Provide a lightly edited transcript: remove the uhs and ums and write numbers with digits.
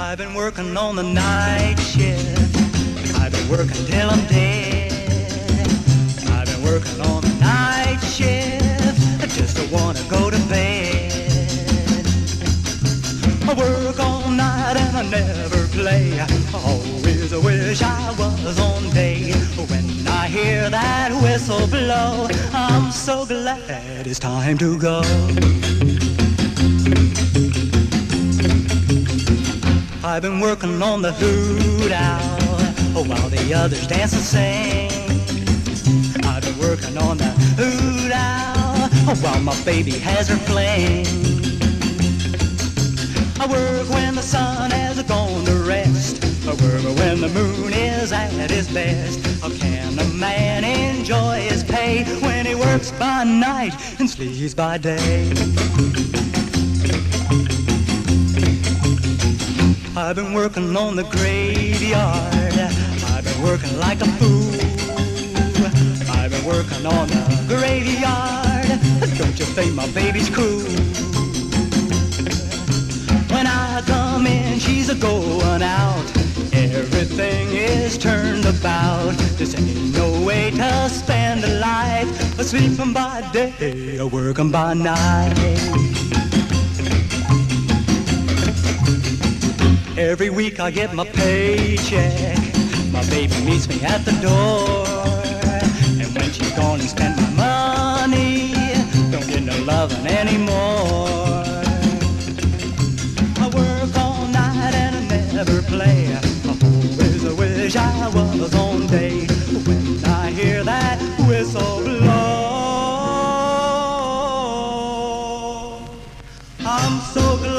I've been working on the night shift. I've been working till I'm dead. I've been working on the night shift. I just don't wanna go to bed. I work all night and I never play. I always wish I was on day. When I hear that whistle blow, I'm so glad it's time to go. I've been working on the hoot owl while the others dance and sing. I've been working on the hoot owl while my baby has her fling. I work when the sun has gone to rest. I work when the moon is at its best. How can a man enjoy his pay when he works by night and sleeps by day? I've been working on the graveyard. I've been working like a fool. I've been working on the graveyard. Don't you think my baby's cool? When I come in, she's a-going out. Everything is turned about. This ain't no way to spend a life. Sleeping by day, working by night. Every week I get my paycheck. My baby meets me at the door. And when she's gone and spent my money, don't get no loving anymore. I work all night and I never play. I always wish I was on day. When I hear that whistle blow, I'm so glad